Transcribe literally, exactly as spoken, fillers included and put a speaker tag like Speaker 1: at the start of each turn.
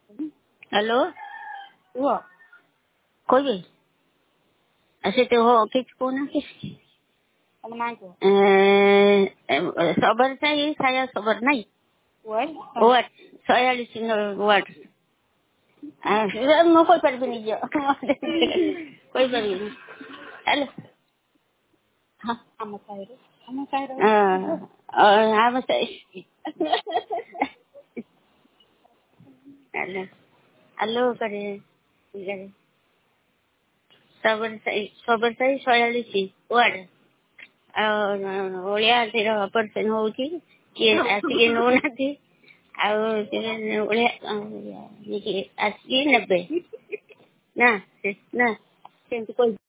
Speaker 1: Hello
Speaker 2: हुआ
Speaker 1: कोई भी ऐसे तो हो किस को ना किस
Speaker 2: teman aku.
Speaker 1: sabar saya saya sabar naik
Speaker 2: What?
Speaker 1: buat saya di sini buat ah mau kau pergi ni jo kau pergi ni halo ha
Speaker 2: Sama Cairo. Sama Cairo.
Speaker 1: ah apa saya halo halo करे करे sabar saya sabar saya saya di sini buat ଓଳିଆ ସେର operation ହଉଛି କିଏ ଆସିକି ନଉନାହାନ୍ତି ଆଉ ଓଳିଆ ଆସିକି ନେବେ ନା ନା ସେମିତି କହି